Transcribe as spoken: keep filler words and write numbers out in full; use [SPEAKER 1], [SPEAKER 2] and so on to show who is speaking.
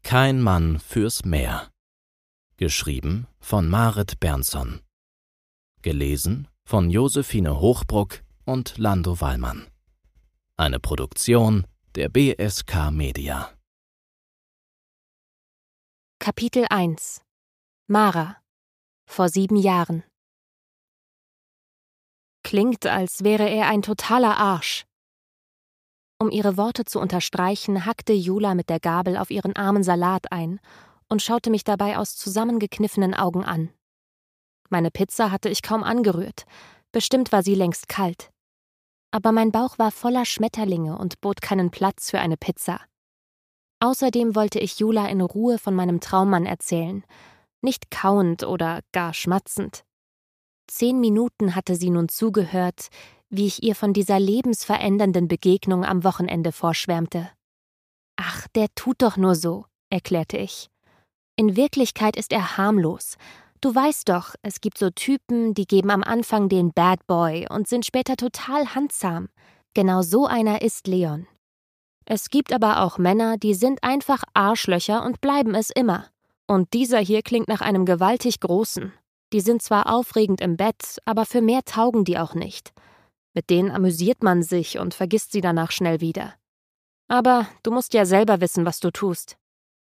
[SPEAKER 1] Kein Mann fürs Meer. Geschrieben von Marit Bernson. Gelesen von Josephine Hochbruck und Lando Wallmann. Eine Produktion der B S K Media.
[SPEAKER 2] Kapitel eins. Mara. Vor sieben Jahren. Klingt, als wäre er ein totaler Arsch. Um ihre Worte zu unterstreichen, hackte Jula mit der Gabel auf ihren armen Salat ein und schaute mich dabei aus zusammengekniffenen Augen an. Meine Pizza hatte ich kaum angerührt, bestimmt war sie längst kalt. Aber mein Bauch war voller Schmetterlinge und bot keinen Platz für eine Pizza. Außerdem wollte ich Jula in Ruhe von meinem Traummann erzählen, nicht kauend oder gar schmatzend. Zehn Minuten hatte sie nun zugehört, wie ich ihr von dieser lebensverändernden Begegnung am Wochenende vorschwärmte. »Ach, der tut doch nur so«, erklärte ich. »In Wirklichkeit ist er harmlos. Du weißt doch, es gibt so Typen, die geben am Anfang den Bad Boy und sind später total handsam. Genau so einer ist Leon. Es gibt aber auch Männer, die sind einfach Arschlöcher und bleiben es immer. Und dieser hier klingt nach einem gewaltig Großen. Die sind zwar aufregend im Bett, aber für mehr taugen die auch nicht. Mit denen amüsiert man sich und vergisst sie danach schnell wieder. Aber du musst ja selber wissen, was du tust.«